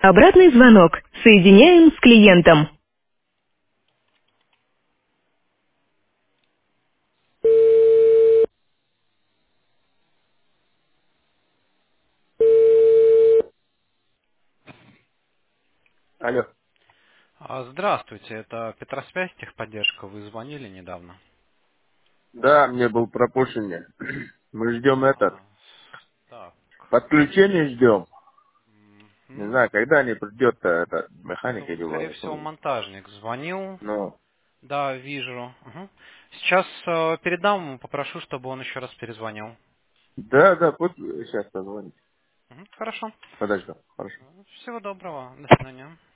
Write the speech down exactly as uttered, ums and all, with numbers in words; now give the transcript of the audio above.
Обратный звонок. Соединяем с клиентом. Алло. А, Здравствуйте, это Петросвязь, техподдержка. Вы звонили недавно. Да, мне был пропущен. Мы ждем этот. А, так. Подключение ждем. Не Мгм. знаю, когда они придет этот механик Ну, или скорее вот, всего, ну, монтажник звонил. ну, Да, вижу. Мгм. Сейчас э, передам ему, попрошу, чтобы он еще раз перезвонил. да, да, пусть сейчас позвонить. Мгм. Хорошо. Подожди, хорошо. Всего доброго. До свидания.